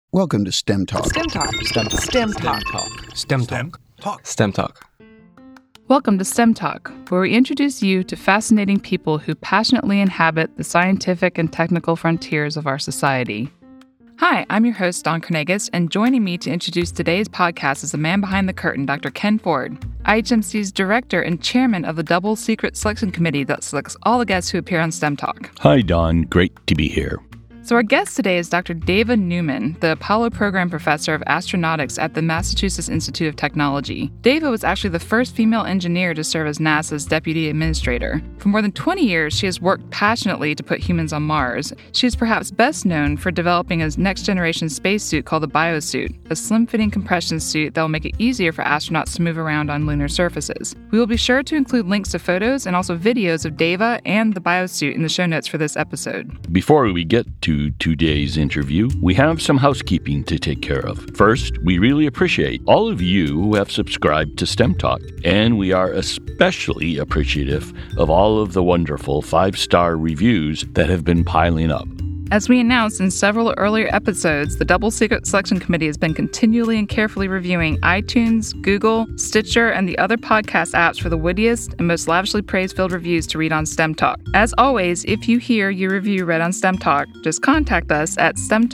Welcome to STEM Talk. STEM Talk. STEM Talk. STEM Talk. STEM Talk. STEM Talk. Welcome to STEM Talk, where we introduce you to fascinating people who passionately inhabit the scientific and technical frontiers of our society. Hi, I'm your host, Dawn Carnegas, and joining me to introduce today's podcast is the man behind the curtain, Dr. Ken Ford, IHMC's director and chairman of the Double Secret Selection Committee that selects all the guests who appear on STEM Talk. Hi, Dawn. Great to be here. So our guest today is Dr. Dava Newman, the Apollo Program Professor of Astronautics at the Massachusetts Institute of Technology. Dava was actually the first female engineer to serve as NASA's deputy administrator. For more than 20 years, she has worked passionately to put humans on Mars. She is perhaps best known for developing a next-generation spacesuit called the Biosuit, a slim-fitting compression suit that will make it easier for astronauts to move around on lunar surfaces. We will be sure to include links to photos and also videos of Dava and the Biosuit in the show notes for this episode. Before we get to today's interview, we have some housekeeping to take care of. First, we really appreciate all of you who have subscribed to STEM Talk, and we are especially appreciative of all of the wonderful 5-star reviews that have been piling up. As we announced in several earlier episodes, the Double Secret Selection Committee has been continually and carefully reviewing iTunes, Google, Stitcher, and the other podcast apps for the wittiest and most lavishly praise-filled reviews to read on STEM Talk. As always, if you hear your review read on STEM Talk, just contact us at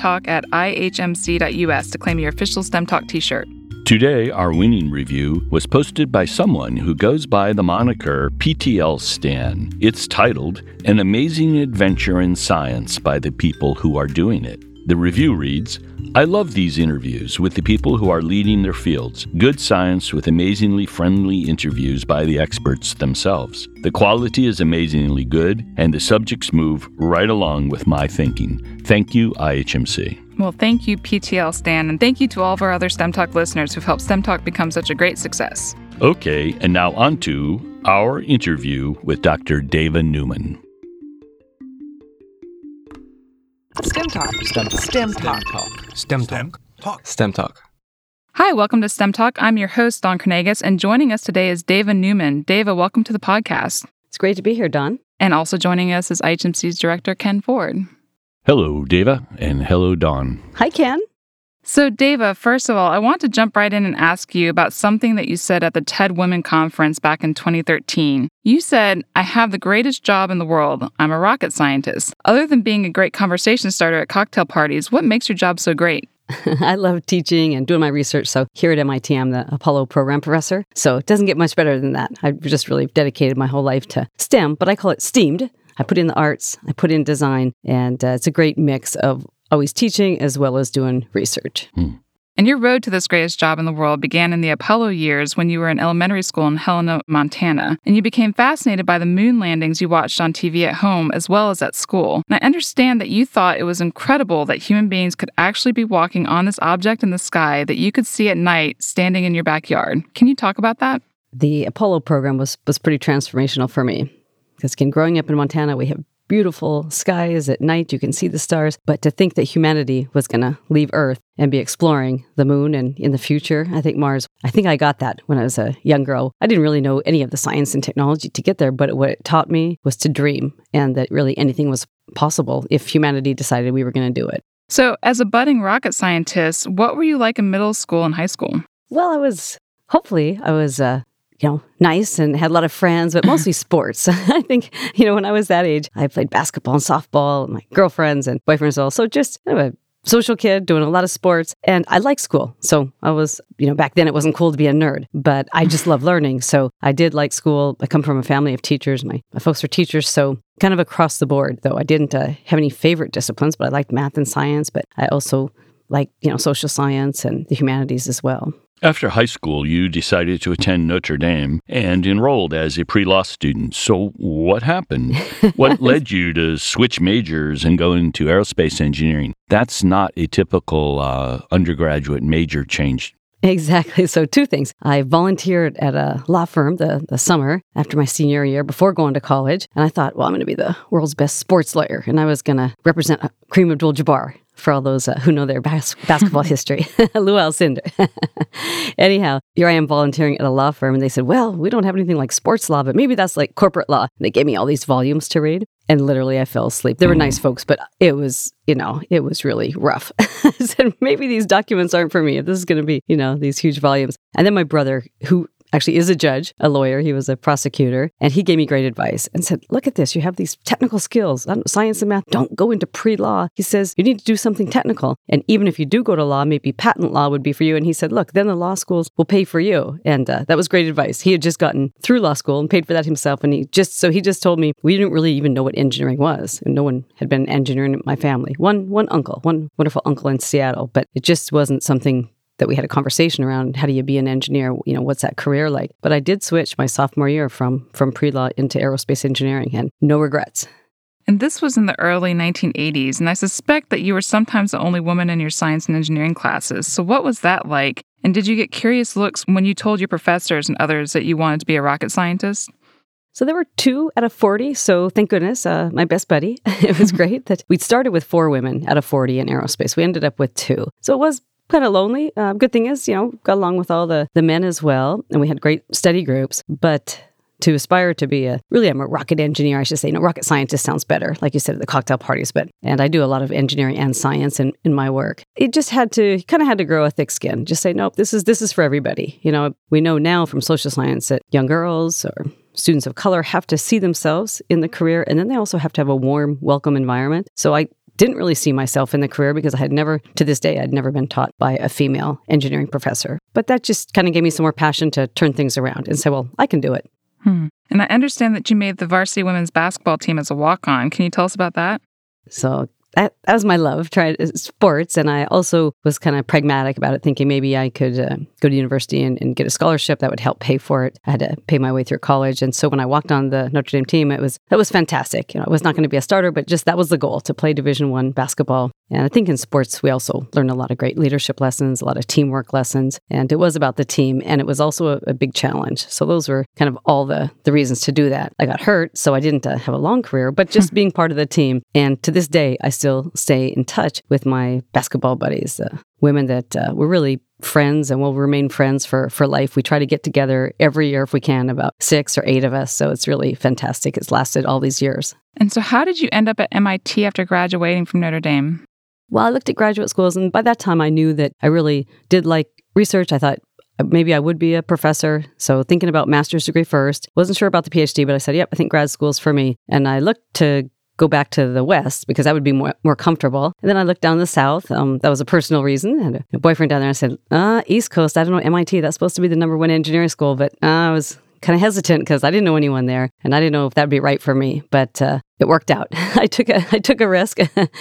stemtalk@ihmc.us to claim your official STEM Talk t-shirt. Today, our winning review was posted by someone who goes by the moniker PTL Stan. It's titled, An Amazing Adventure in Science by the People Who Are Doing It. The review reads, I love these interviews with the people who are leading their fields. Good science with amazingly friendly interviews by the experts themselves. The quality is amazingly good, and the subjects move right along with my thinking. Thank you, IHMC. Well, thank you, PTL Stan, and thank you to all of our other STEM Talk listeners who've helped STEM Talk become such a great success. Okay, and now on to our interview with Dr. Dava Newman. STEM Talk. STEM Talk. STEM Talk. STEM Talk. Hi, welcome to STEM Talk. I'm your host, Dawn Carnegas, and joining us today is Dava Newman. Dava, welcome to the podcast. It's great to be here, Dawn. And also joining us is IHMC's director, Ken Ford. Hello, Dava, and hello, Dawn. Hi, Ken. So, Dava, first of all, I want to jump right in and ask you about something that you said at the TED Women Conference back in 2013. You said, I have the greatest job in the world. I'm a rocket scientist. Other than being a great conversation starter at cocktail parties, what makes your job so great? I love teaching and doing my research. So here at MIT, I'm the Apollo Program Professor. So it doesn't get much better than that. I've just really dedicated my whole life to STEM, but I call it STEAMed. I put in the arts, I put in design, and it's a great mix of always teaching as well as doing research. And your road to this greatest job in the world began in the Apollo years when you were in elementary school in Helena, Montana, and you became fascinated by the moon landings you watched on TV at home as well as at school. And I understand that you thought it was incredible that human beings could actually be walking on this object in the sky that you could see at night standing in your backyard. Can you talk about that? The Apollo program was pretty transformational for me. Because growing up in Montana, we have beautiful skies at night. You can see the stars. But to think that humanity was going to leave Earth and be exploring the moon and in the future, I think Mars, I think I got that when I was a young girl. I didn't really know any of the science and technology to get there, but what it taught me was to dream and that really anything was possible if humanity decided we were going to do it. So as a budding rocket scientist, what were you like in middle school and high school? Well, I was nice and had a lot of friends, but mostly sports. I think, when I was that age, I played basketball and softball, and my girlfriends and boyfriends as well. So just kind of a social kid doing a lot of sports. And I liked school. So I was, back then it wasn't cool to be a nerd, but I just love learning. So I did like school. I come from a family of teachers. My folks were teachers. So kind of across the board, though I didn't have any favorite disciplines, but I liked math and science. But I also liked, social science and the humanities as well. After high school, you decided to attend Notre Dame and enrolled as a pre-law student. So what happened? What led you to switch majors and go into aerospace engineering? That's not a typical undergraduate major change. Exactly. So 2 things. I volunteered at a law firm the summer after my senior year before going to college. And I thought, well, I'm going to be the world's best sports lawyer. And I was going to represent Kareem Abdul-Jabbar for all those who know their basketball history. Lou Alcindor. Anyhow, here I am volunteering at a law firm. And they said, well, we don't have anything like sports law, but maybe that's like corporate law. And they gave me all these volumes to read. And literally I fell asleep. They were nice folks, but it was really rough. I said, maybe these documents aren't for me if this is going to be, these huge volumes. And then my brother, who actually is a judge, a lawyer, he was a prosecutor, and he gave me great advice and said, look at this, you have these technical skills, science and math, don't go into pre-law. He says, you need to do something technical. And even if you do go to law, maybe patent law would be for you. And he said, look, then the law schools will pay for you. And that was great advice. He had just gotten through law school and paid for that himself. And he just told me, we didn't really even know what engineering was. And no one had been an engineer in my family. One wonderful uncle in Seattle, but it just wasn't something that we had a conversation around. How do you be an engineer? What's that career like? But I did switch my sophomore year from pre-law into aerospace engineering, and no regrets. And this was in the early 1980s, and I suspect that you were sometimes the only woman in your science and engineering classes. So what was that like? And did you get curious looks when you told your professors and others that you wanted to be a rocket scientist? So there were 2 out of 40. So thank goodness, my best buddy. It was great that we'd started with 4 women out of 40 in aerospace. We ended up with 2. So it was kind of lonely. Good thing is, got along with all the men as well. And we had great study groups. But to aspire to be I'm a rocket engineer, I should say. Rocket scientist sounds better, like you said at the cocktail parties. And I do a lot of engineering and science in my work. It just had to grow a thick skin. Just say, nope, this is for everybody. We know now from social science that young girls or students of color have to see themselves in the career. And then they also have to have a warm, welcome environment. So I didn't really see myself in the career because to this day, I'd never been taught by a female engineering professor. But that just kind of gave me some more passion to turn things around and say, well, I can do it. And I understand that you made the varsity women's basketball team as a walk-on. Can you tell us about that? So that was my love, tried sports. And I also was kind of pragmatic about it, thinking maybe I could go to university and get a scholarship that would help pay for it. I had to pay my way through college. And so when I walked on the Notre Dame team, that was fantastic. I was not going to be a starter, but just that was the goal, to play Division I basketball. And I think in sports, we also learned a lot of great leadership lessons, a lot of teamwork lessons. And it was about the team. And it was also a big challenge. So those were kind of all the reasons to do that. I got hurt, so I didn't have a long career, but just being part of the team. And to this day, I still stay in touch with my basketball buddies, women that were really friends and will remain friends for life. We try to get together every year if we can, about 6 or 8 of us. So it's really fantastic. It's lasted all these years. And so how did you end up at MIT after graduating from Notre Dame? Well, I looked at graduate schools, and by that time I knew that I really did like research. I thought maybe I would be a professor. So thinking about master's degree first, wasn't sure about the PhD, but I said, yep, I think grad school's for me. And I looked to go back to the West because that would be more comfortable. And then I looked down the South. That was a personal reason. I had a boyfriend down there. I said, East Coast, I don't know, MIT, that's supposed to be the #1 engineering school. But I was kind of hesitant because I didn't know anyone there. And I didn't know if that'd be right for me. But it worked out. I took a risk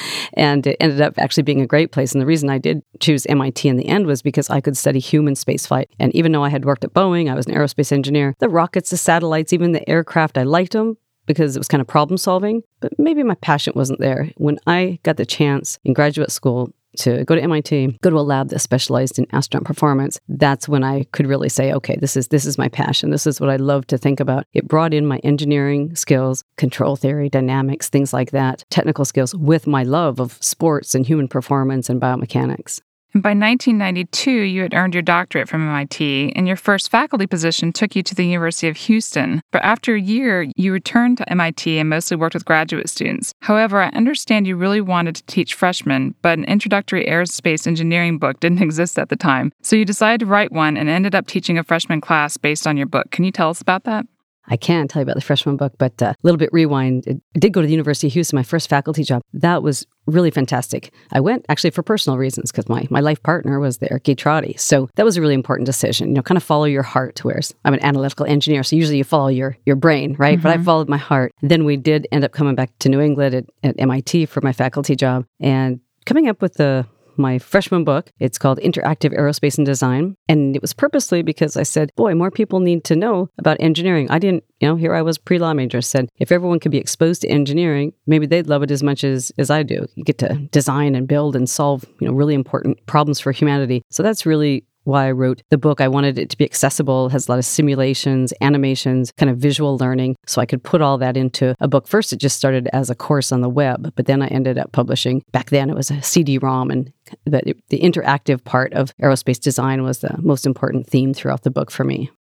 and it ended up actually being a great place. And the reason I did choose MIT in the end was because I could study human spaceflight. And even though I had worked at Boeing, I was an aerospace engineer, the rockets, the satellites, even the aircraft, I liked them because it was kind of problem solving, but maybe my passion wasn't there. When I got the chance in graduate school to go to MIT, go to a lab that specialized in astronaut performance, that's when I could really say, okay, this is my passion. This is what I love to think about. It brought in my engineering skills, control theory, dynamics, things like that, technical skills with my love of sports and human performance and biomechanics. And by 1992, you had earned your doctorate from MIT, and your first faculty position took you to the University of Houston. But after a year, you returned to MIT and mostly worked with graduate students. However, I understand you really wanted to teach freshmen, but an introductory aerospace engineering book didn't exist at the time. So you decided to write one and ended up teaching a freshman class based on your book. Can you tell us about that? I can tell you about the freshman book, but a little bit rewind. I did go to the University of Houston, my first faculty job. That was really fantastic. I went actually for personal reasons because my life partner was there, Guy Trotti. So that was a really important decision. Kind of follow your heart, whereas I'm an analytical engineer. So usually you follow your brain, right? Mm-hmm. But I followed my heart. Then we did end up coming back to New England at MIT for my faculty job and coming up with my freshman book. It's called Interactive Aerospace and Design. And it was purposely because I said, boy, more people need to know about engineering. I didn't, here I was pre-law major, said, if everyone could be exposed to engineering, maybe they'd love it as much as I do. You get to design and build and solve, really important problems for humanity. So that's really why I wrote the book. I wanted it to be accessible, has a lot of simulations, animations, kind of visual learning. So I could put all that into a book. First, it just started as a course on the web, but then I ended up publishing. Back then, it was a CD-ROM, and the interactive part of aerospace design was the most important theme throughout the book for me.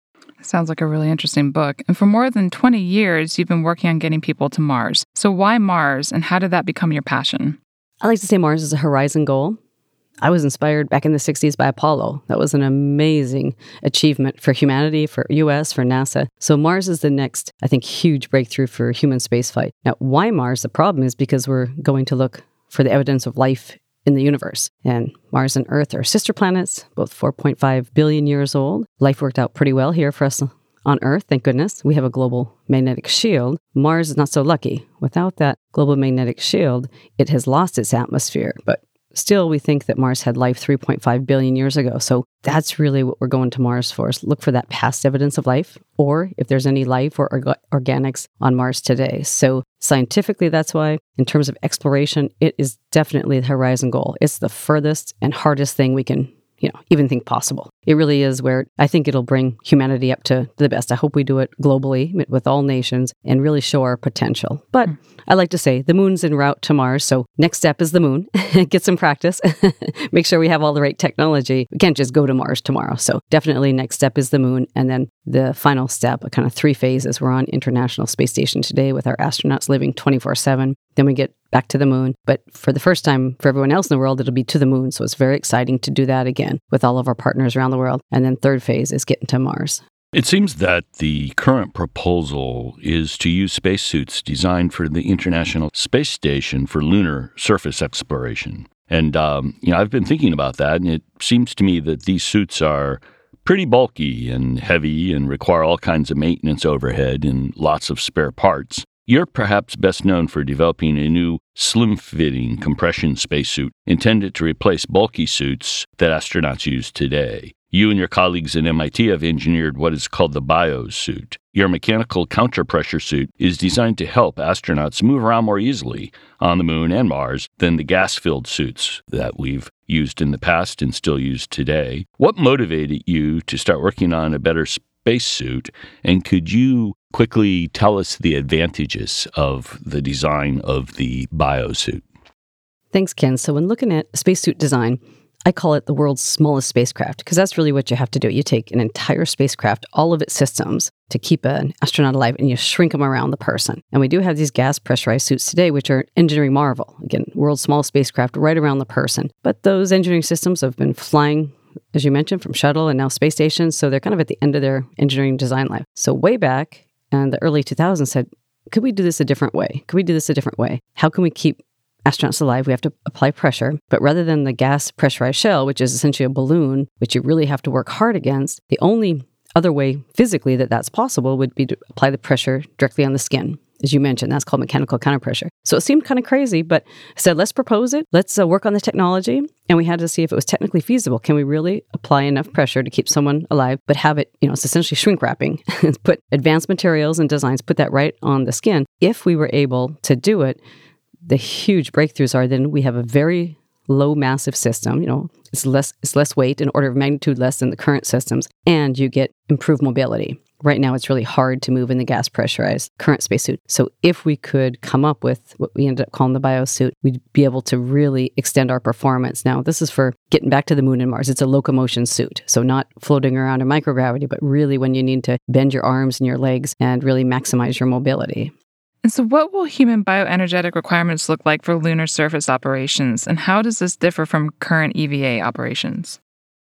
Sounds like a really interesting book. And for more than 20 years, you've been working on getting people to Mars. So why Mars, and how did that become your passion? I like to say Mars is a horizon goal. I was inspired back in the 60s by Apollo. That was an amazing achievement for humanity, for US, for NASA. So Mars is the next, I think, huge breakthrough for human spaceflight. Now, why Mars? The problem is because we're going to look for the evidence of life in the universe. And Mars and Earth are sister planets, both 4.5 billion years old. Life worked out pretty well here for us on Earth, thank goodness. We have a global magnetic shield. Mars is not so lucky. Without that global magnetic shield, it has lost its atmosphere. But still, we think that Mars had life 3.5 billion years ago. So that's really what we're going to Mars for, is look for that past evidence of life, or if there's any life or organics on Mars today. So scientifically, that's why. In terms of exploration, it is definitely the horizon goal. It's the furthest and hardest thing we can even think possible. It really is where I think it'll bring humanity up to the best. I hope we do it globally with all nations and really show our potential. But I like to say the moon's en route to Mars. So next step is the moon. Get some practice. Make sure we have all the right technology. We can't just go to Mars tomorrow. So definitely next step is the moon. And then the final step, a kind of 3 phases. We're on International Space Station today with our astronauts living 24/7. Then we get back to the moon. But for the first time, for everyone else in the world, it'll be to the moon. So it's very exciting to do that again with all of our partners around the world. And then third phase is getting to Mars. It seems that the current proposal is to use spacesuits designed for the International Space Station for lunar surface exploration. And, I've been thinking about that, and it seems to me that these suits are pretty bulky and heavy and require all kinds of maintenance overhead and lots of spare parts. You're perhaps best known for developing a new slim-fitting compression spacesuit intended to replace bulky suits that astronauts use today. You and your colleagues at MIT have engineered what is called the BioSuit. Your mechanical counterpressure suit is designed to help astronauts move around more easily on the moon and Mars than the gas-filled suits that we've used in the past and still use today. What motivated you to start working on a better spacesuit, and could you quickly tell us the advantages of the design of the BioSuit? Thanks, Ken. So when looking at spacesuit design, I call it the world's smallest spacecraft, because that's really what you have to do. You take an entire spacecraft, all of its systems, to keep an astronaut alive, and you shrink them around the person. And we do have these gas pressurized suits today, which are engineering marvel. Again, world's smallest spacecraft right around the person. But those engineering systems have been flying, as you mentioned, from shuttle and now space stations. So they're kind of at the end of their engineering design life. So way back in the early 2000s said, could we do this a different way? Could we do this a different way? How can we keep astronauts alive? We have to apply pressure. But rather than the gas pressurized shell, which is essentially a balloon, which you really have to work hard against, the only other way physically that's possible would be to apply the pressure directly on the skin. As you mentioned, that's called mechanical counterpressure. So it seemed kind of crazy, but I said, let's propose it. Let's work on the technology. And we had to see if it was technically feasible. Can we really apply enough pressure to keep someone alive, but have it, it's essentially shrink wrapping, put advanced materials and designs, put that right on the skin. If we were able to do it, the huge breakthroughs are then we have a very low massive system. It's less weight, an order of magnitude less than the current systems, and you get improved mobility. Right now, it's really hard to move in the gas pressurized current spacesuit. So if we could come up with what we ended up calling the BioSuit, we'd be able to really extend our performance. Now, this is for getting back to the moon and Mars. It's a locomotion suit. So not floating around in microgravity, but really when you need to bend your arms and your legs and really maximize your mobility. And so what will human bioenergetic requirements look like for lunar surface operations? And how does this differ from current EVA operations?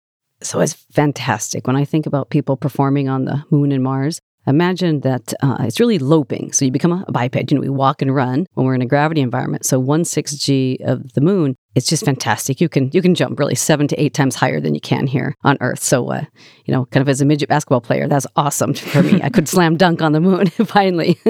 So it's fantastic. When I think about people performing on the moon and Mars, imagine that it's really loping. So you become a biped. We walk and run when we're in a gravity environment. So 1/6G of the moon, it's just fantastic. You can jump really 7 to 8 times higher than you can here on Earth. So, kind of as a midget basketball player, that's awesome for me. I could slam dunk on the moon finally.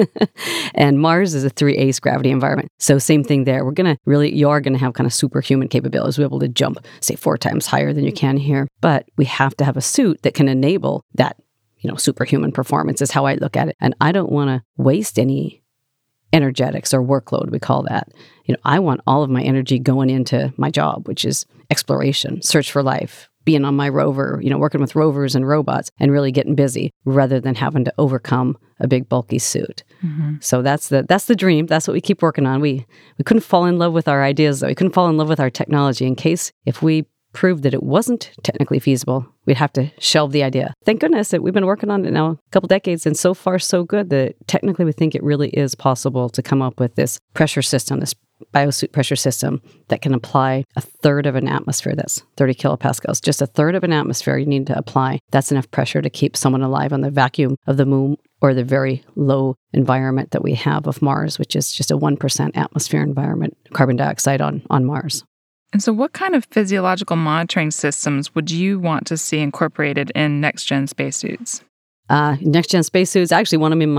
And Mars is a 3 gravity environment. So same thing there. You are going to have kind of superhuman capabilities. We're able to jump, say, 4 times higher than you can here. But we have to have a suit that can enable that superhuman performance is how I look at it. And I don't want to waste any energetics or workload, we call that. I want all of my energy going into my job, which is exploration, search for life, being on my rover, working with rovers and robots and really getting busy rather than having to overcome a big bulky suit. Mm-hmm. So that's the dream. That's what we keep working on. We couldn't fall in love with our ideas, though. We couldn't fall in love with our technology if we proved that it wasn't technically feasible, we'd have to shelve the idea. Thank goodness that we've been working on it now a couple decades, and so far so good that technically we think it really is possible to come up with this pressure system, this biosuit pressure system that can apply a third of an atmosphere. That's 30 kilopascals. Just a third of an atmosphere you need to apply. That's enough pressure to keep someone alive on the vacuum of the moon or the very low environment that we have of Mars, which is just a 1% atmosphere environment, carbon dioxide on Mars. And so what kind of physiological monitoring systems would you want to see incorporated in next-gen spacesuits? Next-gen spacesuits, I actually want them in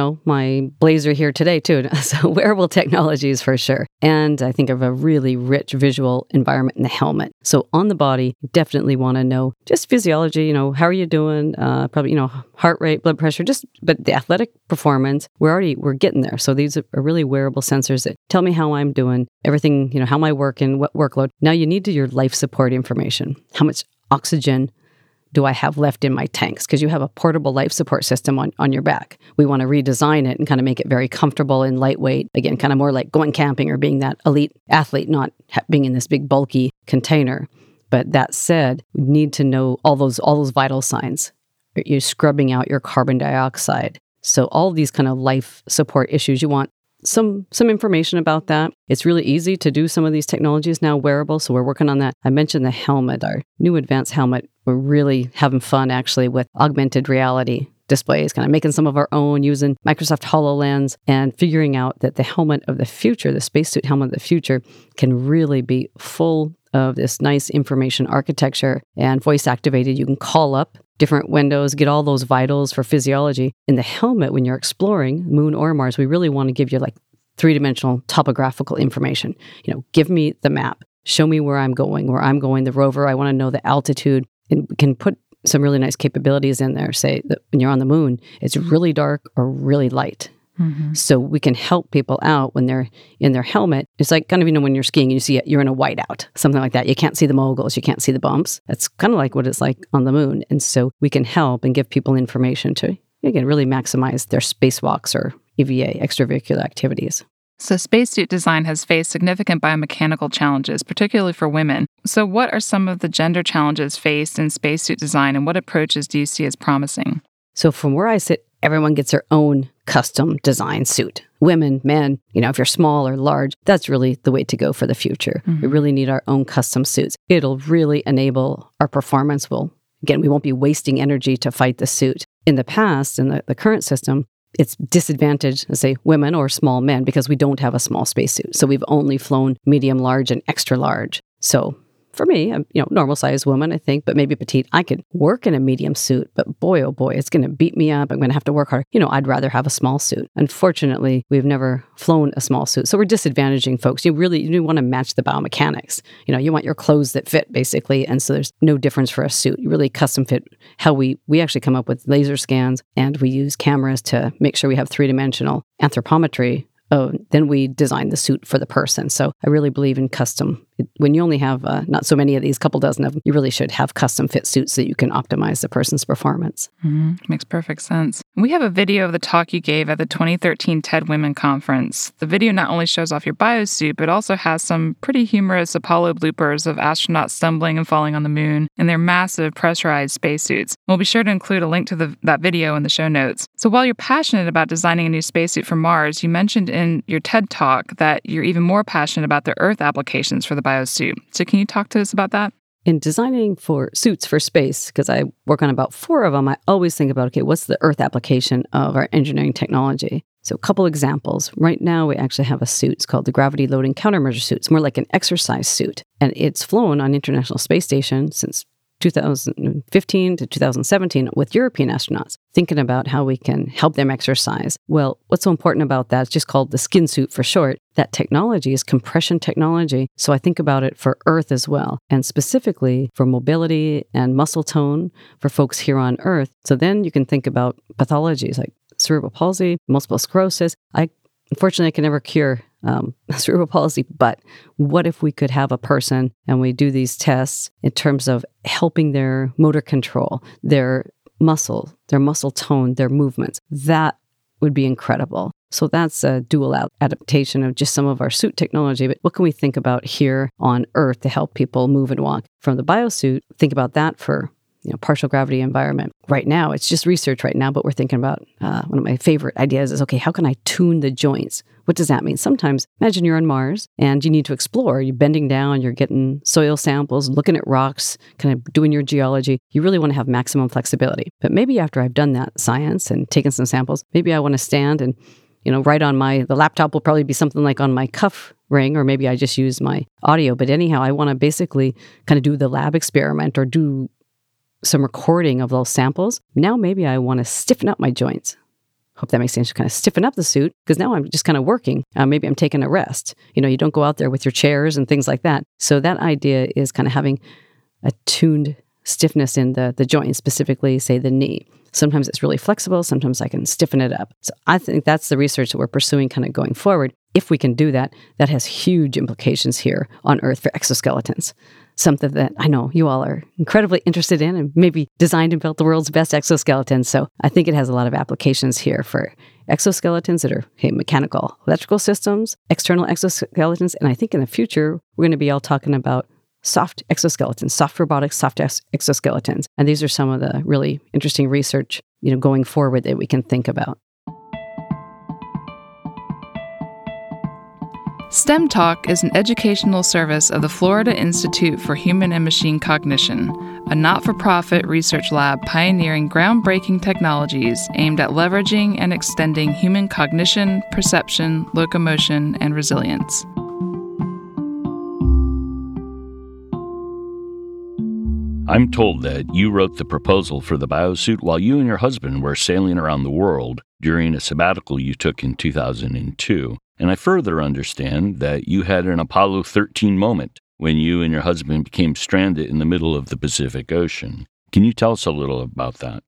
my blazer here today, too. So wearable technologies for sure. And I think of a really rich visual environment in the helmet. So on the body, definitely want to know just physiology, how are you doing? Probably, heart rate, blood pressure, but the athletic performance, we're getting there. So these are really wearable sensors that tell me how I'm doing, everything, how am I working, what workload. Now you need your life support information. How much oxygen do I have left in my tanks? Because you have a portable life support system on your back. We want to redesign it and kind of make it very comfortable and lightweight. Again, kind of more like going camping or being that elite athlete, not being in this big bulky container. But that said, we need to know all those vital signs. You're scrubbing out your carbon dioxide. So all these kind of life support issues, you want some information about that. It's really easy to do some of these technologies now wearable, so we're working on that. I mentioned the helmet, our new advanced helmet. We're really having fun actually with augmented reality displays, kind of making some of our own using Microsoft HoloLens and figuring out that the helmet of the future, the spacesuit helmet of the future, can really be full of this nice information architecture and voice activated. You can call up different windows, get all those vitals for physiology. In the helmet, when you're exploring Moon or Mars, we really want to give you like three-dimensional topographical information. Give me the map. Show me where I'm going, the rover. I want to know the altitude. And we can put some really nice capabilities in there. Say that when you're on the moon, it's really dark or really light. Mm-hmm. So we can help people out when they're in their helmet. It's like kind of, when you're skiing and you see it, you're in a whiteout, something like that. You can't see the moguls, you can't see the bumps. That's kind of like what it's like on the moon. And so we can help and give people information to, again, really maximize their spacewalks or EVA, extravehicular activities. So spacesuit design has faced significant biomechanical challenges, particularly for women. So what are some of the gender challenges faced in spacesuit design, and what approaches do you see as promising? So from where I sit, everyone gets their own custom design suit. Women, men, if you're small or large, that's really the way to go for the future. Mm-hmm. We really need our own custom suits. It'll really enable our performance. We won't be wasting energy to fight the suit. In the past, in the current system, it's disadvantaged, let's say, women or small men because we don't have a small spacesuit. So we've only flown medium, large, and extra large. So for me, I'm, normal sized woman, I think, but maybe petite. I could work in a medium suit, but boy, oh boy, it's going to beat me up. I'm going to have to work hard. I'd rather have a small suit. Unfortunately, we've never flown a small suit. So we're disadvantaging folks. You want to match the biomechanics. You want your clothes that fit basically. And so there's no difference for a suit. You really custom fit how we actually come up with laser scans, and we use cameras to make sure we have three-dimensional anthropometry. Then we design the suit for the person. So I really believe in custom. When you only have not so many of these, couple dozen of them, you really should have custom fit suits so you can optimize the person's performance. Mm-hmm. Makes perfect sense. We have a video of the talk you gave at the 2013 TED Women Conference. The video not only shows off your biosuit, but also has some pretty humorous Apollo bloopers of astronauts stumbling and falling on the moon in their massive pressurized spacesuits. We'll be sure to include a link to that video in the show notes. So while you're passionate about designing a new spacesuit for Mars, you mentioned in your TED Talk that you're even more passionate about the Earth applications for the biosuit. So can you talk to us about that? In designing for suits for space, because I work on about 4 of them, I always think about, what's the Earth application of our engineering technology? So a couple examples. Right now, we actually have a suit. It's called the Gravity Loading Countermeasure Suit. It's more like an exercise suit. And it's flown on International Space Station since 2015 to 2017 with European astronauts, thinking about how we can help them exercise. Well, what's so important about that? It's just called the skin suit for short. That technology is compression technology. So I think about it for Earth as well, and specifically for mobility and muscle tone for folks here on Earth. So then you can think about pathologies like cerebral palsy, multiple sclerosis. Unfortunately, I can never cure cerebral palsy, but what if we could have a person and we do these tests in terms of helping their motor control, their muscle tone, their movements? That would be incredible. So that's a dual adaptation of just some of our suit technology. But what can we think about here on Earth to help people move and walk? From the biosuit, think about that for partial gravity environment. Right now, it's just research right now, but we're thinking about one of my favorite ideas is, okay, how can I tune the joints? What does that mean? Sometimes, imagine you're on Mars and you need to explore. You're bending down, you're getting soil samples, looking at rocks, kind of doing your geology. You really want to have maximum flexibility. But maybe after I've done that science and taken some samples, maybe I want to stand and right on the laptop will probably be something like on my cuff ring, or maybe I just use my audio. But anyhow, I want to basically kind of do the lab experiment or do some recording of those samples. Now maybe I want to stiffen up my joints. Hope that makes sense. Kind of stiffen up the suit because now I'm just kind of working. Maybe I'm taking a rest. You don't go out there with your chairs and things like that. So that idea is kind of having a tuned stiffness in the joint, specifically, say, the knee. Sometimes it's really flexible. Sometimes I can stiffen it up. So I think that's the research that we're pursuing kind of going forward. If we can do that, that has huge implications here on Earth for exoskeletons. Something that I know you all are incredibly interested in and maybe designed and built the world's best exoskeletons. So I think it has a lot of applications here for exoskeletons that are mechanical, electrical systems, external exoskeletons. And I think in the future, we're going to be all talking about soft exoskeletons, soft robotics, soft exoskeletons. And these are some of the really interesting research, going forward that we can think about. STEM Talk is an educational service of the Florida Institute for Human and Machine Cognition, a not-for-profit research lab pioneering groundbreaking technologies aimed at leveraging and extending human cognition, perception, locomotion, and resilience. I'm told that you wrote the proposal for the biosuit while you and your husband were sailing around the world during a sabbatical you took in 2002. And I further understand that you had an Apollo 13 moment when you and your husband became stranded in the middle of the Pacific Ocean. Can you tell us a little about that?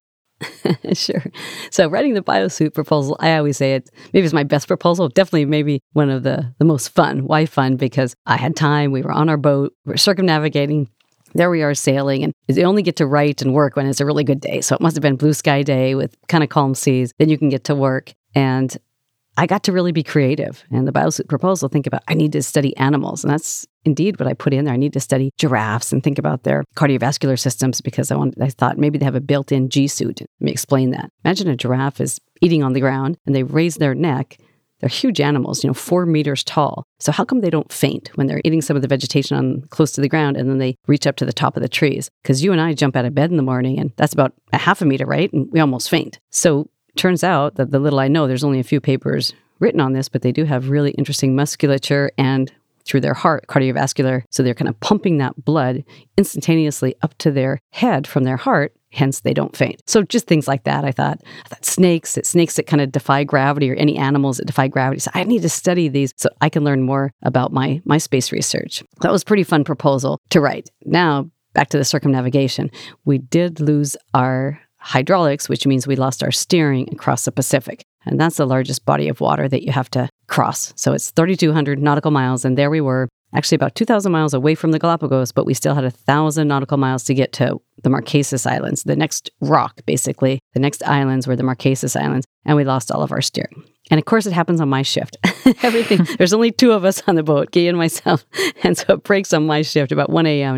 Sure. So writing the biosuit proposal, I always say maybe it's my best proposal, definitely maybe one of the most fun. Why fun? Because I had time, we were on our boat, we're circumnavigating. There we are sailing, and you only get to write and work when it's a really good day. So it must have been blue sky day with kind of calm seas. Then you can get to work. And I got to really be creative. And the biosuit proposal, think about, I need to study animals. And that's indeed what I put in there. I need to study giraffes and think about their cardiovascular systems because I thought maybe they have a built-in G suit. Let me explain that. Imagine a giraffe is eating on the ground and they raise their neck. They're huge animals, 4 meters tall. So how come they don't faint when they're eating some of the vegetation close to the ground and then they reach up to the top of the trees? Because you and I jump out of bed in the morning and that's about a half a meter, right? And we almost faint. So turns out that the little I know, there's only a few papers written on this, but they do have really interesting musculature and through their heart, cardiovascular. So they're kind of pumping that blood instantaneously up to their head from their heart. Hence, they don't faint. So just things like that. I thought snakes that kind of defy gravity or any animals that defy gravity. So I need to study these so I can learn more about my space research. That was a pretty fun proposal to write. Now, back to the circumnavigation. We did lose our hydraulics, which means we lost our steering across the Pacific. And that's the largest body of water that you have to cross. So it's 3,200 nautical miles. And there we were, actually about 2,000 miles away from the Galapagos, but we still had 1,000 nautical miles to get to the Marquesas Islands, the next rock, basically. The next islands were the Marquesas Islands. And we lost all of our steering. And of course, it happens on my shift. Everything. There's only 2 of us on the boat, Guy and myself. And so it breaks on my shift about 1 a.m.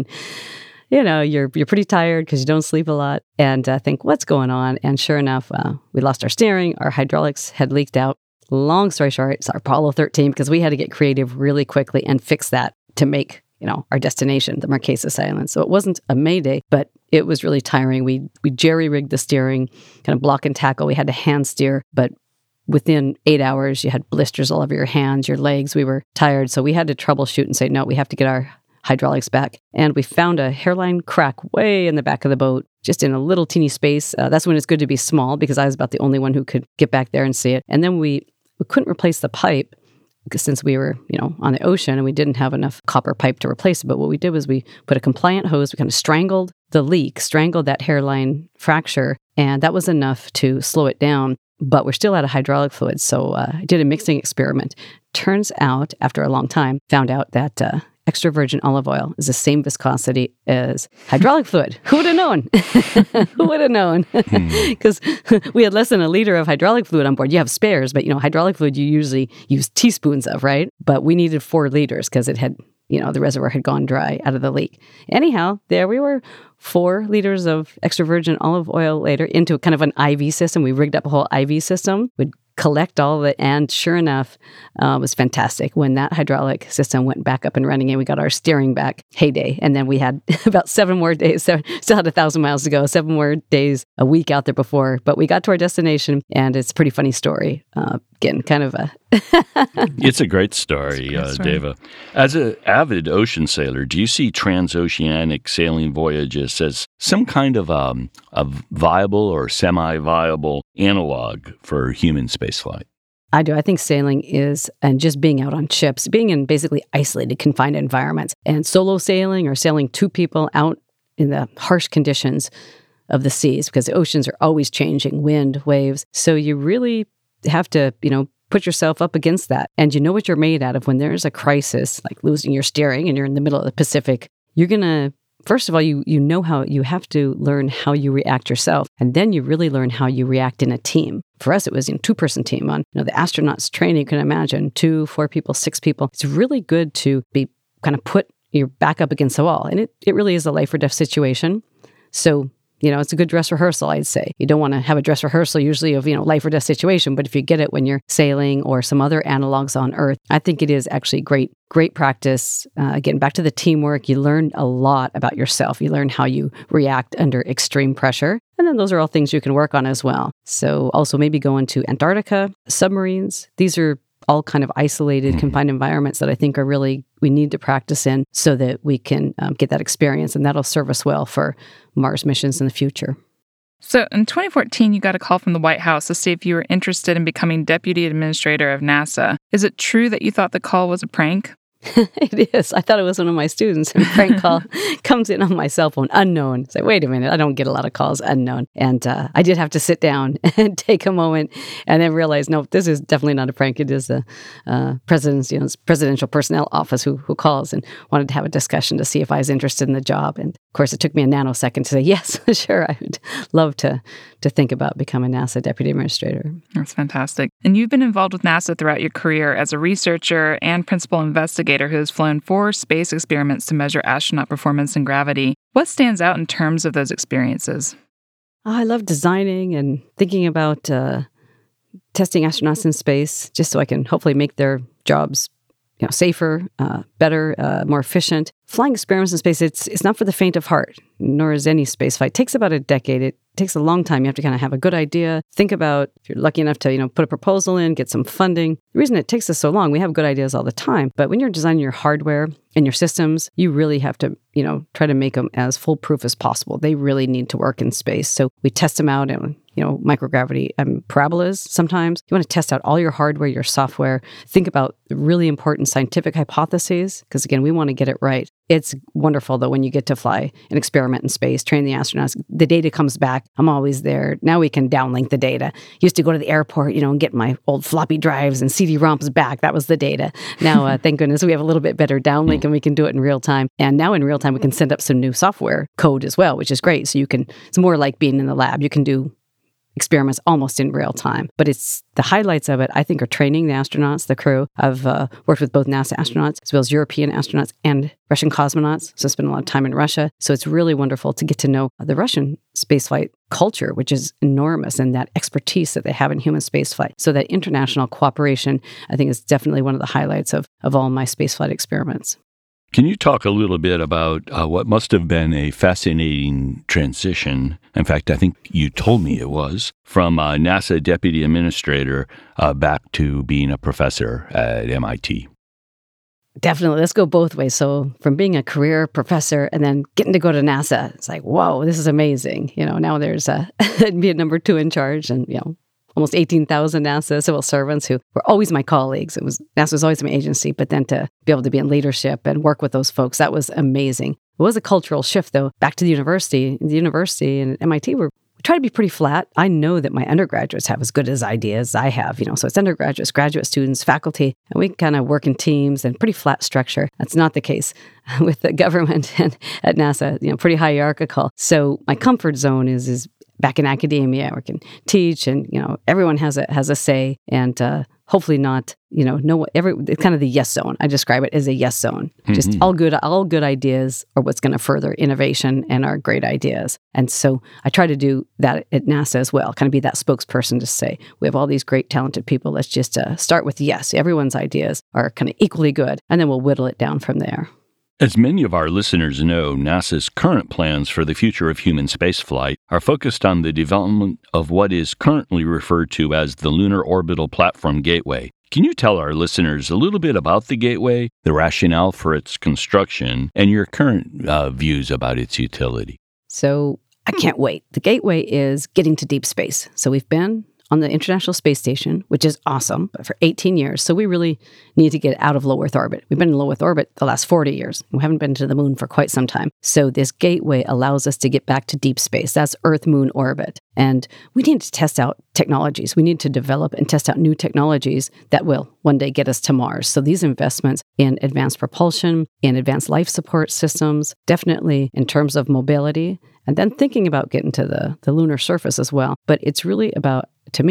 You're pretty tired because you don't sleep a lot and think, what's going on? And sure enough, we lost our steering. Our hydraulics had leaked out. Long story short, it's our Apollo 13 because we had to get creative really quickly and fix that to make, our destination, the Marquesas Islands. So it wasn't a Mayday, but it was really tiring. We jerry-rigged the steering, kind of block and tackle. We had to hand steer, but within 8 hours, you had blisters all over your hands, your legs. We were tired. So we had to troubleshoot and say, no, we have to get our hydraulics back. And we found a hairline crack way in the back of the boat, just in a little teeny space. That's when it's good to be small because I was about the only one who could get back there and see it. And then we couldn't replace the pipe since we were, on the ocean and we didn't have enough copper pipe to replace it. But what we did was we put a compliant hose, we kind of strangled the leak, strangled that hairline fracture, and that was enough to slow it down. But we're still out of hydraulic fluid. So I did a mixing experiment. Turns out, after a long time, found out that extra virgin olive oil is the same viscosity as hydraulic fluid. Who would have known? Who would have known? Because we had less than a liter of hydraulic fluid on board. You have spares, but hydraulic fluid you usually use teaspoons of, right? But we needed 4 liters because it had, the reservoir had gone dry out of the leak. Anyhow, there we were, 4 liters of extra virgin olive oil later into kind of an IV system. We rigged up a whole IV system. We'd collect all of it, and sure enough, it was fantastic. When that hydraulic system went back up and running and we got our steering back, heyday. And then we had about 7 more days, still had 1,000 miles to go, 7 more days, a week out there before, but we got to our destination, and it's a pretty funny story. Again, kind of a... It's a great story, Dava. As an avid ocean sailor, do you see transoceanic sailing voyages as some kind of a viable or semi-viable analog for human spaceflight? I do. I think sailing is, and just being out on ships, being in basically isolated, confined environments, and solo sailing or sailing 2 people out in the harsh conditions of the seas, because the oceans are always changing, wind, waves. So you really have to, put yourself up against that. And you know what you're made out of when there's a crisis, like losing your steering and you're in the middle of the Pacific. You're going to, first of all, you know how you have to learn how you react yourself. And then you really learn how you react in a team. For us, it was a 2-person team on, the astronauts training. You can imagine 2, 4 people, 6 people. It's really good to be kind of put your back up against the wall. And it really is a life or death situation. So, it's a good dress rehearsal, I'd say. You don't want to have a dress rehearsal usually of, life or death situation, but if you get it when you're sailing or some other analogs on Earth, I think it is actually great practice. Again, back to the teamwork, you learn a lot about yourself. You learn how you react under extreme pressure. And then those are all things you can work on as well. So also maybe go into Antarctica, submarines. These are all kind of isolated, confined environments that I think are really, we need to practice in so that we can get that experience, and that'll serve us well for Mars missions in the future. So in 2014, you got a call from the White House to see if you were interested in becoming deputy administrator of NASA. Is it true that you thought the call was a prank? It is. I thought it was one of my students. And a prank call comes in on my cell phone, unknown. It's like, wait a minute, I don't get a lot of calls, unknown. And I did have to sit down and take a moment and then realize, no, this is definitely not a prank. It is the president's, presidential personnel office who calls and wanted to have a discussion to see if I was interested in the job. And of course, it took me a nanosecond to say, yes, sure, I would love to think about becoming NASA deputy administrator. That's fantastic. And you've been involved with NASA throughout your career as a researcher and principal investigator who has flown 4 space experiments to measure astronaut performance in gravity. What stands out in terms of those experiences? I love designing and thinking about testing astronauts in space just so I can hopefully make their jobs safer, better, more efficient. Flying experiments in space, it's not for the faint of heart, nor is any space flight. It takes about a decade. It takes a long time. You have to kind of have a good idea. Think about, if you're lucky enough to, put a proposal in, get some funding. The reason it takes us so long, we have good ideas all the time, but when you're designing your hardware and your systems, you really have to, try to make them as foolproof as possible. They really need to work in space. So we test them out in, microgravity parabolas sometimes. You want to test out all your hardware, your software. Think about really important scientific hypotheses, because again, we want to get it right. It's wonderful, though, when you get to fly an experiment in space, train the astronauts. The data comes back. I'm always there. Now we can downlink the data. Used to go to the airport, and get my old floppy drives and CD-ROMs back. That was the data. Now, thank goodness, we have a little bit better downlink and we can do it in real time. And now in real time, we can send up some new software code as well, which is great. So it's more like being in the lab. You can do experiments almost in real time. But it's the highlights of it, I think, are training the astronauts, the crew. I've worked with both NASA astronauts as well as European astronauts and Russian cosmonauts. So I spent a lot of time in Russia. So it's really wonderful to get to know the Russian spaceflight culture, which is enormous, and that expertise that they have in human spaceflight. So that international cooperation, I think, is definitely one of the highlights of all my spaceflight experiments. Can you talk a little bit about what must have been a fascinating transition? In fact, I think you told me it was from NASA deputy administrator back to being a professor at MIT. Definitely. Let's go both ways. So from being a career professor and then getting to go to NASA, it's like, whoa, this is amazing. Now there's be a number 2 in charge and, almost 18,000 NASA civil servants who were always my colleagues. NASA was always my agency, but then to be able to be in leadership and work with those folks, that was amazing. It was a cultural shift, though. Back to the university. The university and MIT, we try to be pretty flat. I know that my undergraduates have as good as ideas as I have, so it's undergraduates, graduate students, faculty, and we kind of work in teams and pretty flat structure. That's not the case with the government and at NASA, pretty hierarchical. So my comfort zone is back in academia, where I can teach and, everyone has a say, and hopefully not, it's kind of the yes zone. I describe it as a yes zone. Just all good ideas are what's going to further innovation and our great ideas. And so I try to do that at NASA as well, kind of be that spokesperson to say, we have all these great talented people. Let's just start with yes. Everyone's ideas are kind of equally good, and then we'll whittle it down from there. As many of our listeners know, NASA's current plans for the future of human spaceflight are focused on the development of what is currently referred to as the Lunar Orbital Platform Gateway. Can you tell our listeners a little bit about the Gateway, the rationale for its construction, and your current views about its utility? So I can't wait. The Gateway is getting to deep space. So we've been on the International Space Station, which is awesome, but for 18 years. So we really need to get out of low Earth orbit. We've been in low Earth orbit the last 40 years. We haven't been to the moon for quite some time. So this gateway allows us to get back to deep space. That's Earth-Moon orbit. And we need to test out technologies. We need to develop and test out new technologies that will one day get us to Mars. So these investments in advanced propulsion, in advanced life support systems, definitely in terms of mobility, and then thinking about getting to the lunar surface as well. But it's really about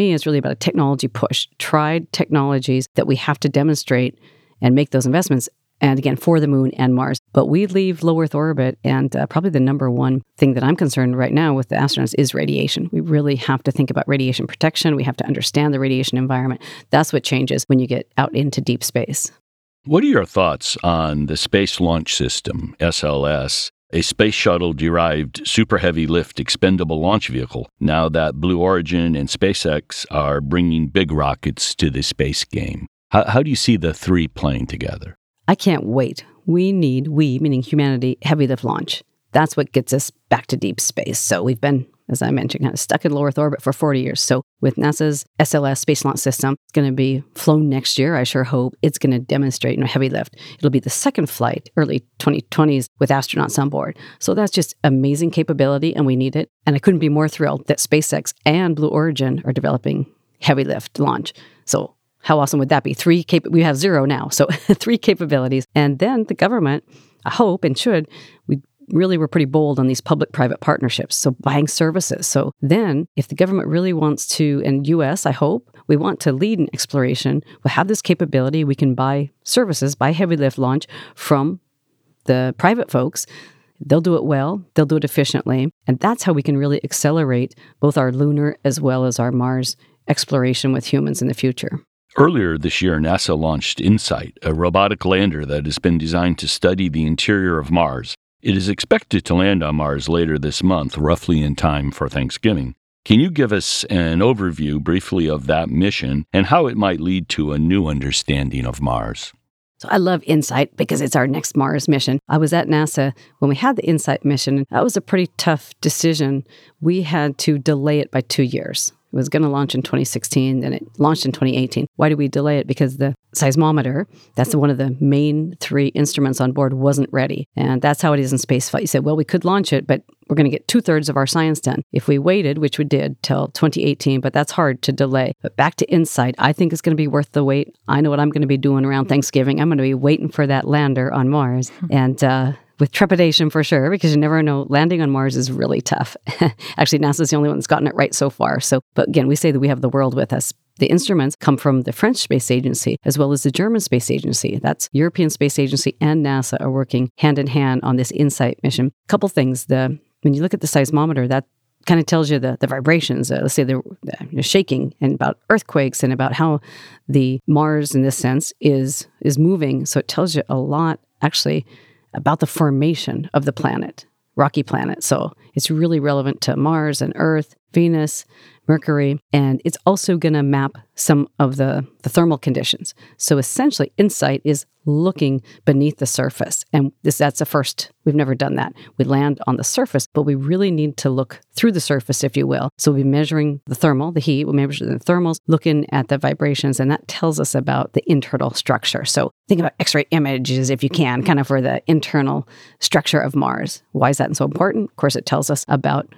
a technology push, tried technologies that we have to demonstrate and make those investments, and again, for the moon and Mars. But we leave low Earth orbit, and probably the number one thing that I'm concerned right now with the astronauts is radiation. We really have to think about radiation protection. We have to understand the radiation environment. That's what changes when you get out into deep space. What are your thoughts on the Space Launch System, SLS, a space shuttle-derived super heavy lift expendable launch vehicle, now that Blue Origin and SpaceX are bringing big rockets to the space game? How do you see the three playing together? I can't wait. We, meaning humanity, heavy lift launch. That's what gets us back to deep space. So we've been, as I mentioned, kind of stuck in low Earth orbit for 40 years. So with NASA's SLS Space Launch System, it's going to be flown next year. I sure hope it's going to demonstrate heavy lift. It'll be the second flight, early 2020s, with astronauts on board. So that's just amazing capability, and we need it. And I couldn't be more thrilled that SpaceX and Blue Origin are developing heavy lift launch. So how awesome would that be? We have 0 now, so 3 capabilities. And then the government, I hope and should, we really were pretty bold on these public-private partnerships, so buying services. So then, if the government really wants to, and U.S., I hope, we want to lead in exploration, we'll have this capability, we can buy services, buy heavy lift launch from the private folks. They'll do it well, they'll do it efficiently, and that's how we can really accelerate both our lunar as well as our Mars exploration with humans in the future. Earlier this year, NASA launched InSight, a robotic lander that has been designed to study the interior of Mars. It is expected to land on Mars later this month, roughly in time for Thanksgiving. Can you give us an overview briefly of that mission and how it might lead to a new understanding of Mars? So I love InSight because it's our next Mars mission. I was at NASA when we had the InSight mission. That was a pretty tough decision. We had to delay it by 2 years. It was going to launch in 2016, then it launched in 2018. Why did we delay it? Because the seismometer, that's one of the main 3 instruments on board, wasn't ready. And that's how it is in spaceflight. You said, well, we could launch it, but we're going to get 2/3 of our science done. If we waited, which we did, till 2018, but that's hard to delay. But back to InSight, I think it's going to be worth the wait. I know what I'm going to be doing around Thanksgiving. I'm going to be waiting for that lander on Mars. And with trepidation for sure, because you never know. Landing on Mars is really tough. Actually, NASA's the only one that's gotten it right so far. But again, we say that we have the world with us. The instruments come from the French Space Agency as well as the German Space Agency. That's European Space Agency and NASA are working hand in hand on this InSight mission. Couple things. When you look at the seismometer, that kind of tells you the vibrations, let's say the shaking, and about earthquakes, and about how the Mars, in this sense, is moving. So it tells you a lot, actually, about the formation of the planet, rocky planet. So it's really relevant to Mars and Earth, Venus, Mercury, and it's also going to map some of the thermal conditions. So essentially, InSight is looking beneath the surface, and that's a first. We've never done that. We land on the surface, but we really need to look through the surface, if you will. So we'll be measuring the heat, we'll measure the thermals, looking at the vibrations, and that tells us about the internal structure. So think about X-ray images, if you can, kind of for the internal structure of Mars. Why is that so important? Of course, it tells us about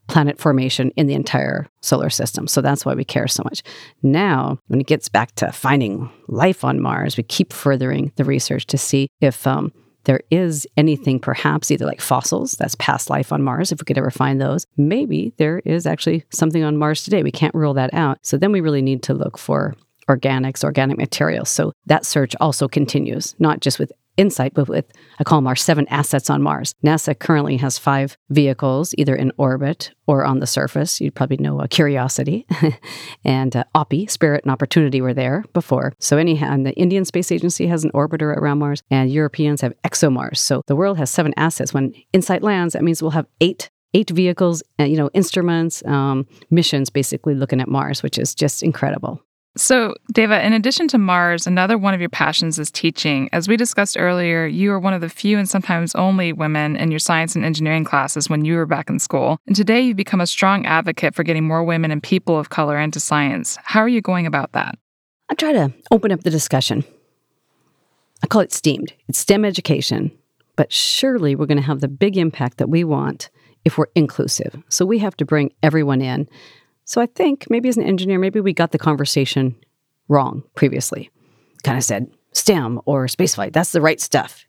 planet formation in the entire solar system. So that's why we care so much. Now, when it gets back to finding life on Mars, we keep furthering the research to see if there is anything perhaps either like fossils, that's past life on Mars, if we could ever find those. Maybe there is actually something on Mars today. We can't rule that out. So then we really need to look for organics, organic materials. So that search also continues, not just with InSight, but with, I call them our 7 assets on Mars. NASA currently has 5 vehicles, either in orbit or on the surface. You'd probably know Curiosity and OPI, Spirit and Opportunity were there before. So anyhow, and the Indian Space Agency has an orbiter around Mars, and Europeans have ExoMars. So the world has 7 assets. When InSight lands, that means we'll have 8 vehicles, instruments, missions basically looking at Mars, which is just incredible. So, Deva, in addition to Mars, another one of your passions is teaching. As we discussed earlier, you are one of the few and sometimes only women in your science and engineering classes when you were back in school. And today you've become a strong advocate for getting more women and people of color into science. How are you going about that? I try to open up the discussion. I call it STEAMed. It's STEM education. But surely we're going to have the big impact that we want if we're inclusive. So we have to bring everyone in. So I think maybe as an engineer, maybe we got the conversation wrong previously. Kind of said STEM or spaceflight, that's the right stuff,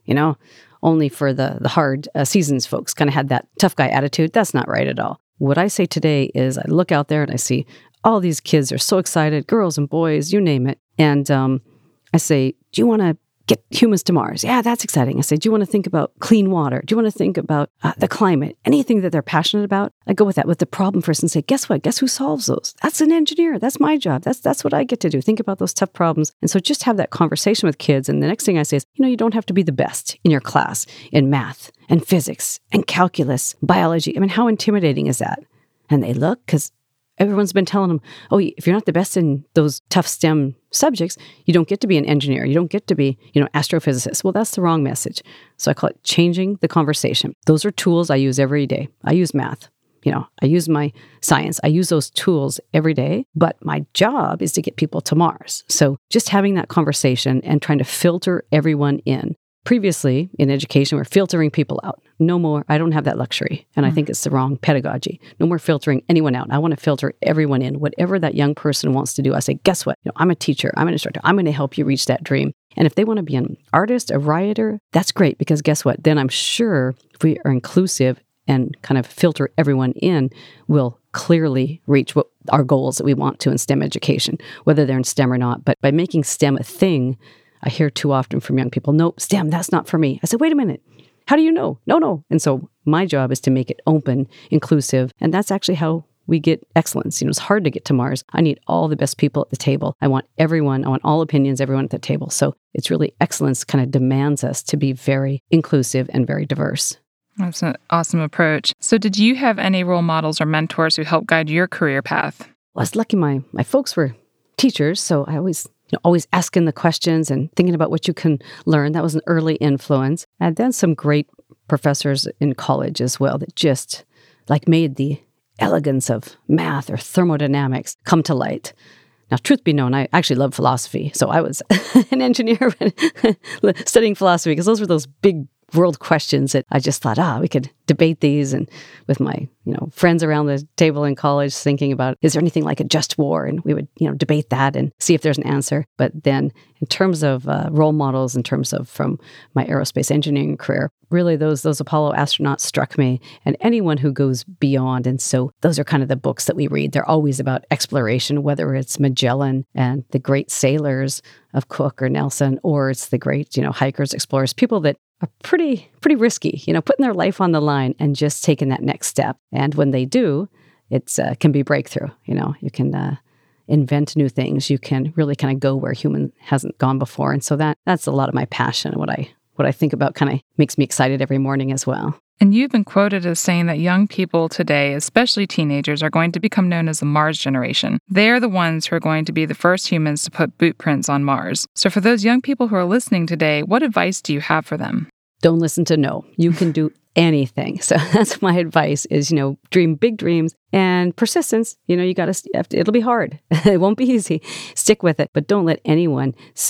only for the hard seasons folks kind of had that tough guy attitude. That's not right at all. What I say today is I look out there and I see all these kids are so excited, girls and boys, you name it. And I say, do you want to get humans to Mars? Yeah, that's exciting. I say, do you want to think about clean water? Do you want to think about the climate? Anything that they're passionate about? I go with that, with the problem first and say, guess what? Guess who solves those? That's an engineer. That's my job. That's what I get to do. Think about those tough problems. And so just have that conversation with kids. And the next thing I say is, you don't have to be the best in your class in math and physics and calculus, biology. I mean, how intimidating is that? And they look, because everyone's been telling them, oh, if you're not the best in those tough STEM subjects, you don't get to be an engineer. You don't get to be, astrophysicist. Well, that's the wrong message. So I call it changing the conversation. Those are tools I use every day. I use math. I use my science. I use those tools every day. But my job is to get people to Mars. So just having that conversation and trying to filter everyone in. Previously, in education, we're filtering people out. No more. I don't have that luxury. And I think it's the wrong pedagogy. No more filtering anyone out. I want to filter everyone in. Whatever that young person wants to do, I say, guess what? I'm a teacher. I'm an instructor. I'm going to help you reach that dream. And if they want to be an artist, a writer, that's great. Because guess what? Then I'm sure if we are inclusive and kind of filter everyone in, we'll clearly reach what our goals that we want to in STEM education, whether they're in STEM or not. But by making STEM a thing, I hear too often from young people, nope, STEM, that's not for me. I said, wait a minute. How do you know? No. And so my job is to make it open, inclusive, and that's actually how we get excellence. It's hard to get to Mars. I need all the best people at the table. I want all opinions, everyone at the table. So it's really excellence kind of demands us to be very inclusive and very diverse. That's an awesome approach. So did you have any role models or mentors who helped guide your career path? Well, I was lucky my folks were teachers, so I always asking the questions and thinking about what you can learn. That was an early influence. And then some great professors in college as well that just made the elegance of math or thermodynamics come to light. Now, truth be known, I actually love philosophy. So I was an engineer studying philosophy because those were those big world questions that I just thought, we could debate these. And with my, friends around the table in college thinking about, is there anything like a just war? And we would, debate that and see if there's an answer. But then in terms of role models, in terms of from my aerospace engineering career, really those Apollo astronauts struck me, and anyone who goes beyond. And so those are kind of the books that we read. They're always about exploration, whether it's Magellan and the great sailors of Cook or Nelson, or it's the great, hikers, explorers, people that are pretty risky, putting their life on the line and just taking that next step. And when they do, it's can be breakthrough. You can invent new things. You can really kind of go where human hasn't gone before. And so that's a lot of my passion. What I think about kind of makes me excited every morning as well. And you've been quoted as saying that young people today, especially teenagers, are going to become known as the Mars generation. They're the ones who are going to be the first humans to put boot prints on Mars. So for those young people who are listening today, what advice do you have for them? Don't listen to no. You can do anything. So that's my advice is, dream big dreams and persistence. It'll be hard. It won't be easy. Stick with it. But don't let anyone say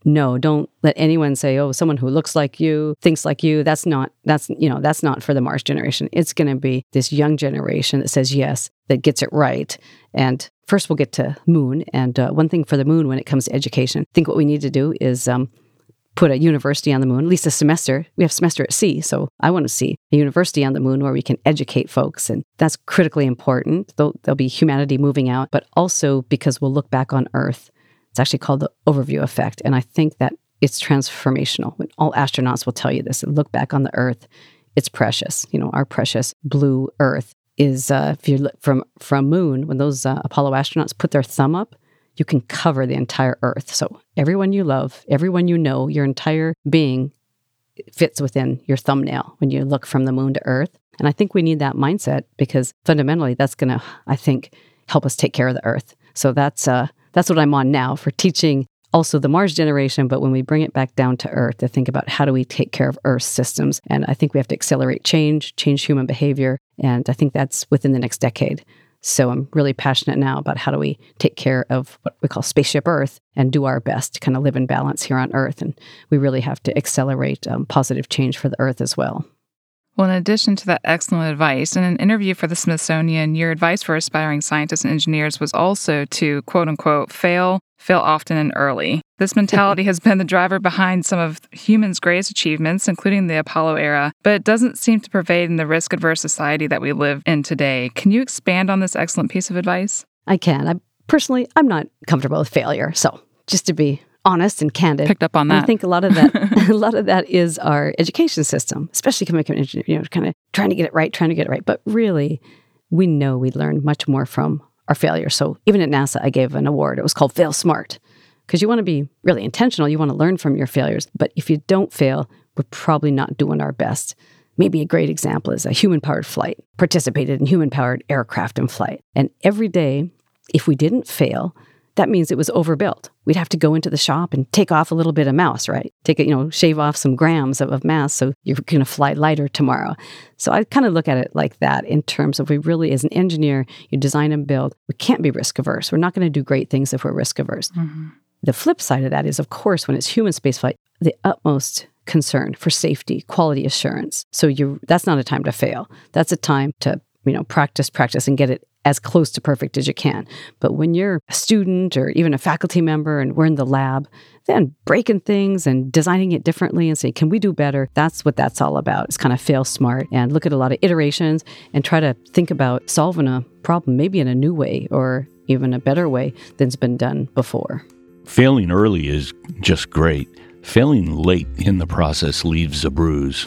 no, don't let anyone say, oh, someone who looks like you, thinks like you. That's not for the Mars generation. It's going to be this young generation that says yes, that gets it right. And first we'll get to moon. And one thing for the moon when it comes to education, I think what we need to do is put a university on the moon, at least a semester. We have semester at sea, so I want to see a university on the moon where we can educate folks, and that's critically important. There'll be humanity moving out, but also because we'll look back on Earth. It's actually called the overview effect, and I think that it's transformational. When all astronauts will tell you this, and look back on the Earth, it's precious. Our precious blue Earth is, if you look from moon, when those Apollo astronauts put their thumb up, you can cover the entire Earth. So everyone you love, everyone you know, your entire being fits within your thumbnail when you look from the moon to Earth. And I think we need that mindset because fundamentally that's going to, I think, help us take care of the Earth. So that's what I'm on now for teaching also the Mars generation, but when we bring it back down to Earth, to think about how do we take care of Earth's systems. And I think we have to accelerate change human behavior. And I think that's within the next decade. So I'm really passionate now about how do we take care of what we call Spaceship Earth and do our best to kind of live in balance here on Earth. And we really have to accelerate positive change for the Earth as well. Well, in addition to that excellent advice, in an interview for the Smithsonian, your advice for aspiring scientists and engineers was also to, quote unquote, fail often and early. This mentality has been the driver behind some of humans' greatest achievements, including the Apollo era, but it doesn't seem to pervade in the risk-averse society that we live in today. Can you expand on this excellent piece of advice? I can. I'm not comfortable with failure. So just to be honest and candid. Picked up on that. I think a lot of that is our education system, especially coming from engineering, kind of trying to get it right. But really, we know we learn much more from our failures. So even at NASA, I gave an award. It was called Fail Smart, because you want to be really intentional. You want to learn from your failures. But if you don't fail, we're probably not doing our best. Maybe a great example is a human-powered flight, participated in human-powered aircraft in flight. And every day, if we didn't fail, that means it was overbuilt. We'd have to go into the shop and take off a little bit of mass, right? Shave off some grams of mass so you're going to fly lighter tomorrow. So I kind of look at it like that in terms of we really, as an engineer, you design and build. We can't be risk averse. We're not going to do great things if we're risk averse. Mm-hmm. The flip side of that is, of course, when it's human spaceflight, the utmost concern for safety, quality assurance. So that's not a time to fail. That's a time to practice and get it as close to perfect as you can. But when you're a student or even a faculty member and we're in the lab, then breaking things and designing it differently and saying, can we do better? That's what that's all about. It's kind of fail smart and look at a lot of iterations and try to think about solving a problem maybe in a new way or even a better way than's been done before. Failing early is just great. Failing late in the process leaves a bruise.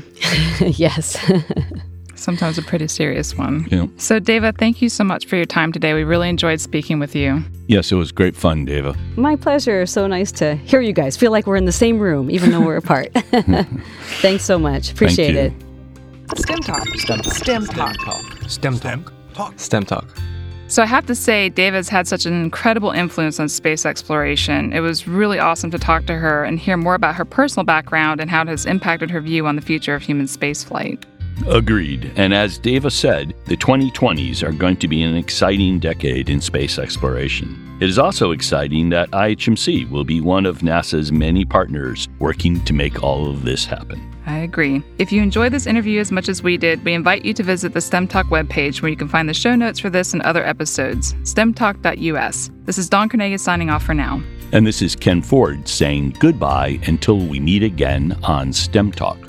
Yes. Sometimes a pretty serious one. Yeah. So, Deva, thank you so much for your time today. We really enjoyed speaking with you. Yes, it was great fun, Deva. My pleasure. So nice to hear you guys. Feel like we're in the same room, even though we're apart. Thanks so much. Appreciate it. STEM Talk. STEM Talk. STEM Talk. STEM Talk. So I have to say, Deva's had such an incredible influence on space exploration. It was really awesome to talk to her and hear more about her personal background and how it has impacted her view on the future of human spaceflight. Agreed. And as Deva said, the 2020s are going to be an exciting decade in space exploration. It is also exciting that IHMC will be one of NASA's many partners working to make all of this happen. I agree. If you enjoyed this interview as much as we did, we invite you to visit the STEM Talk webpage where you can find the show notes for this and other episodes, stemtalk.us. This is Dawn Carnegie signing off for now. And this is Ken Ford saying goodbye until we meet again on STEM Talk.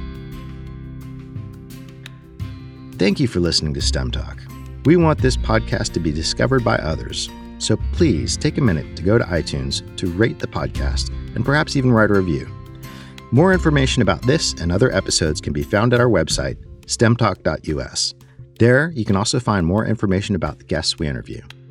Thank you for listening to STEM Talk. We want this podcast to be discovered by others, so please take a minute to go to iTunes to rate the podcast and perhaps even write a review. More information about this and other episodes can be found at our website, stemtalk.us. There, you can also find more information about the guests we interview.